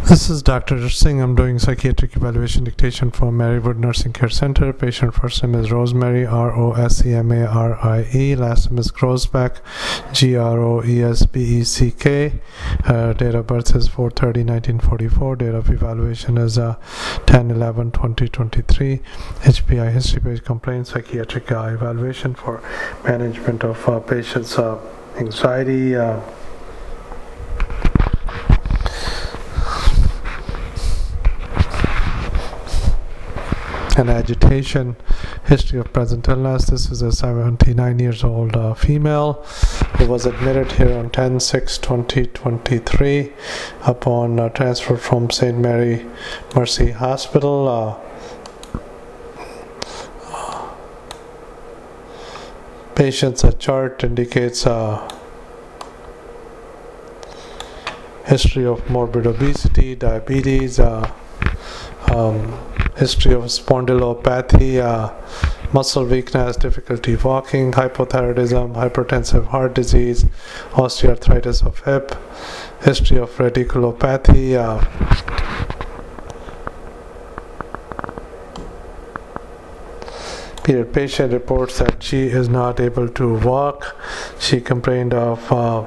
This is Dr. Singh. I'm doing psychiatric evaluation dictation for Marywood Nursing Care Center. Patient first name is Rosemary, Rosemarie. Last name is Groesbeck, Groesbeck. Date of birth is 4/30/1944. Date of evaluation is 10/11/2023. HPI history page complaints, psychiatric evaluation for management of patients' anxiety. And agitation, history of present illness. This is a 79 years old female who was admitted here on 10/6/2023 upon transfer from St. Mary Mercy Hospital. Patient's chart indicates history of morbid obesity, diabetes, history of spondylopathy, muscle weakness, difficulty walking, hypothyroidism, hypertensive heart disease, osteoarthritis of hip, history of radiculopathy, patient reports that she is not able to walk. She complained of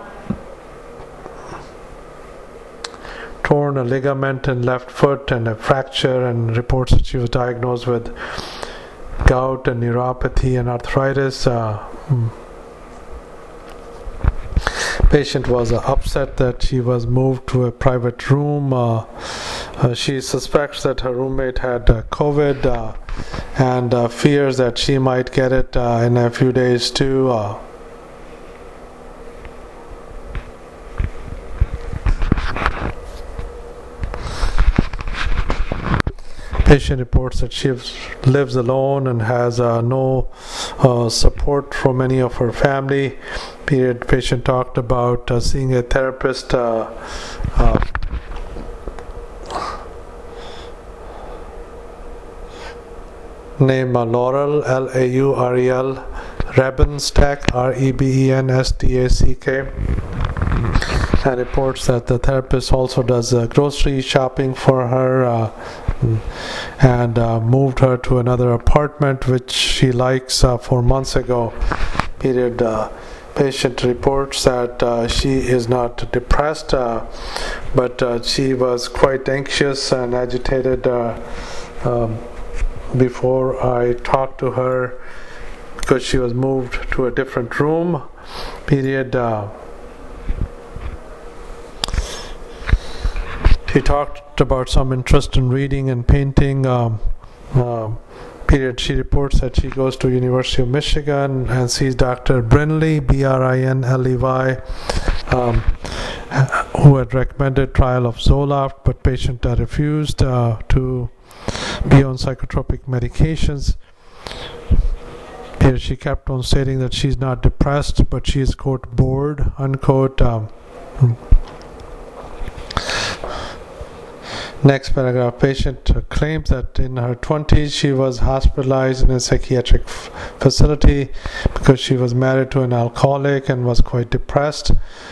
torn a ligament in left foot and a fracture, and reports that she was diagnosed with gout and neuropathy and arthritis. Patient was upset that she was moved to a private room. She suspects that her roommate had COVID and fears that she might get it in a few days too. Patient reports that she lives alone and has no support from any of her family. Patient talked about seeing a therapist named Laurel, Laurel Rebenstack, Rebenstack, and reports that the therapist also does grocery shopping for her and moved her to another apartment which she likes 4 months ago. Patient reports that she is not depressed, but she was quite anxious and agitated before I talked to her because she was moved to a different room. She talked about some interest in reading and painting. She reports that she goes to University of Michigan and sees Dr. Brinley, Brinley, who had recommended trial of Zoloft, but patient refused to be on psychotropic medications. She kept on stating that she's not depressed, but she is, quote, bored, unquote. Next paragraph, patient claims that in her 20s she was hospitalized in a psychiatric facility because she was married to an alcoholic and was quite depressed.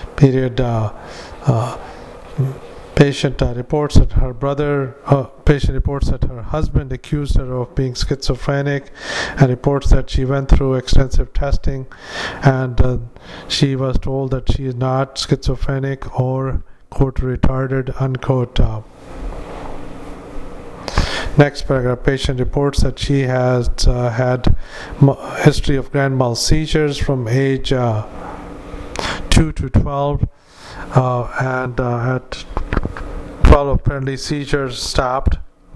Patient reports that her husband accused her of being schizophrenic, and reports that she went through extensive testing and she was told that she is not schizophrenic or, quote, retarded, unquote. Next paragraph, patient reports that she has had history of grand mal seizures from age 2 to 12, and at 12 apparently seizures stopped.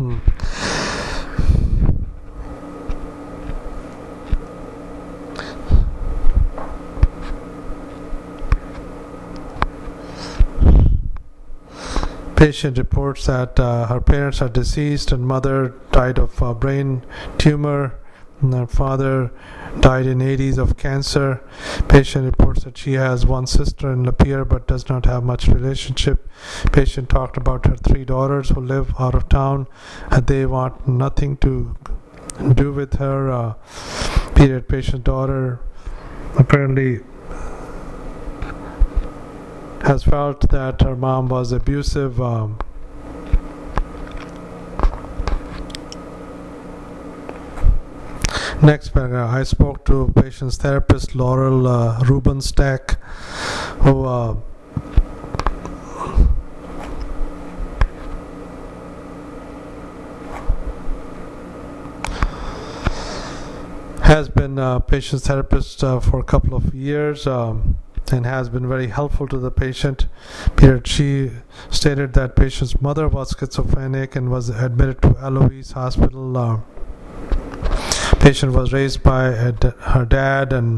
Patient reports that her parents are deceased and mother died of brain tumor, and her father died in 80s of cancer. Patient reports that she has one sister in Lapeer but does not have much relationship. Patient talked about her 3 daughters who live out of town and they want nothing to do with her. Patient daughter apparently has felt that her mom was abusive Next paragraph. I spoke to patient's therapist Laurel Rubenstack, who has been a patient's therapist for a couple of years and has been very helpful to the patient. She stated that patient's mother was schizophrenic and was admitted to Eloise Hospital. Patient was raised by her dad, and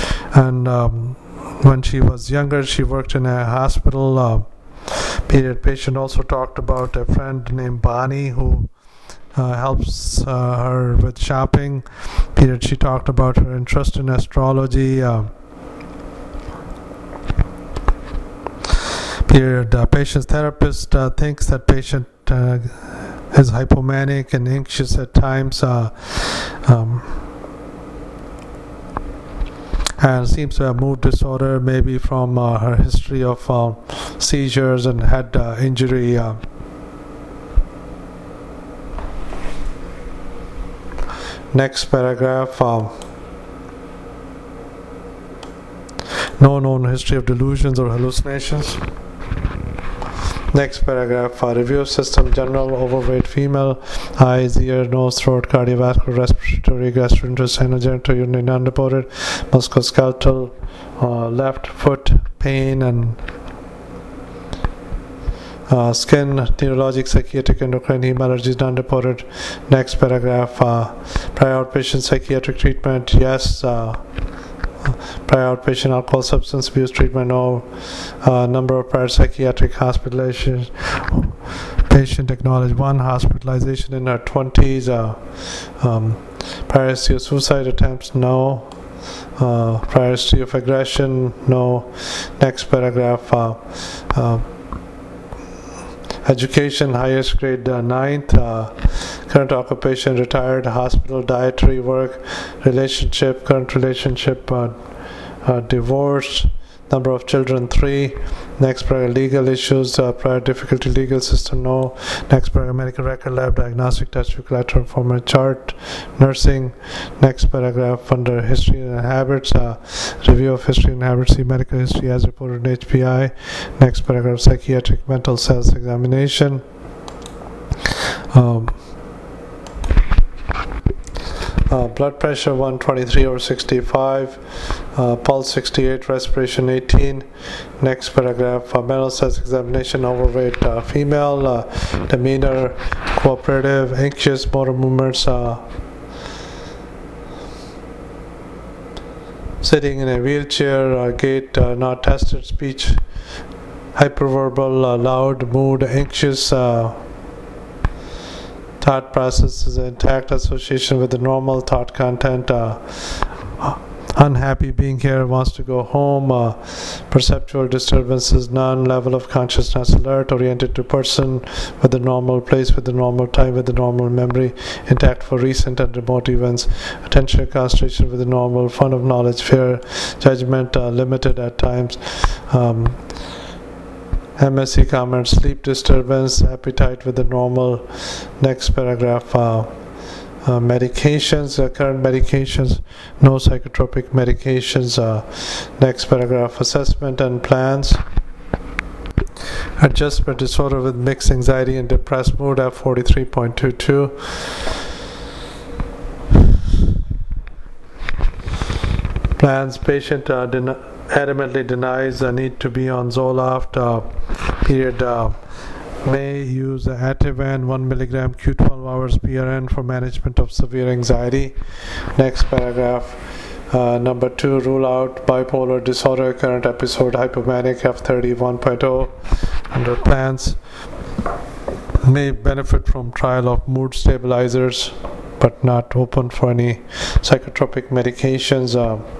when she was younger, she worked in a hospital. Patient also talked about a friend named Bonnie who helps her with shopping. She talked about her interest in astrology. Patient's therapist thinks that patient is hypomanic and anxious at times, and seems to have mood disorder, maybe from her history of seizures and head injury. Next paragraph. No known history of delusions or hallucinations. Next paragraph. Review of system: general, overweight female, eyes, ear, nose, throat, cardiovascular, respiratory, gastrointestinal, genital, urinary, unreported, musculoskeletal, left foot pain, and skin, neurologic, psychiatric, endocrine, heme allergies, non-reported. Next paragraph. Prior outpatient psychiatric treatment, yes. Prior outpatient alcohol substance abuse treatment, no. Number of prior psychiatric hospitalizations. Patient acknowledged 1 hospitalization in her 20s. Prior history of suicide attempts, no. Prior history of aggression, no. Next paragraph. Education, highest grade 9th. Current occupation, retired, hospital, dietary work, relationship, current relationship, divorce. Number of children, 3. Next paragraph, legal issues, prior difficulty, legal system, no. Next paragraph, medical record, lab, diagnostic test, collateral format chart, nursing. Next paragraph, under history and habits, review of history and habits, see medical history as reported in HPI. Next paragraph, psychiatric mental cells examination. Blood pressure 123/65, pulse 68, respiration 18. Next paragraph, mental cells examination, overweight female, demeanor cooperative, anxious, motor movements, sitting in a wheelchair, gait not tested, speech hyperverbal, loud, mood anxious, thought process is intact, association with the normal thought content, unhappy being here, wants to go home, perceptual disturbances, none, level of consciousness alert, oriented to person with the normal place, with the normal time, with the normal memory, intact for recent and remote events, attention and concentration with the normal, fun of knowledge, fear, judgment, limited at times, MSC comments, sleep disturbance, appetite with the normal. Next paragraph, medications, current medications, no psychotropic medications. Next paragraph, assessment and plans. Adjustment disorder with mixed anxiety and depressed mood, F43.22. Plans, patient adamantly denies the need to be on Zoloft. May use Ativan 1 mg Q12 hours PRN for management of severe anxiety. Next paragraph, number 2, rule out bipolar disorder, current episode hypomanic, F31.0. Under plans, may benefit from trial of mood stabilizers but not open for any psychotropic medications.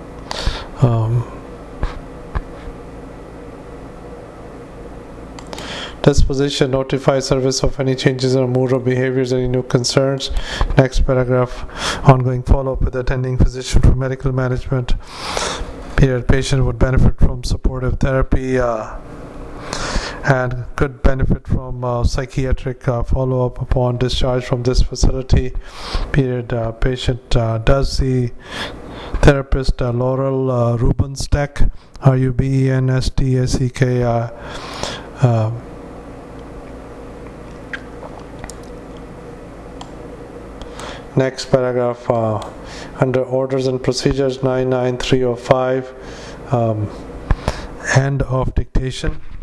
Disposition, notify service of any changes in mood or behaviors, any new concerns. Next paragraph, ongoing follow-up with attending physician for medical management. Patient would benefit from supportive therapy. and could benefit from psychiatric follow-up upon discharge from this facility. Period. Patient does see therapist Laurel Rubensteck, Rubensteck. Next paragraph, under orders and procedures 99305, end of dictation.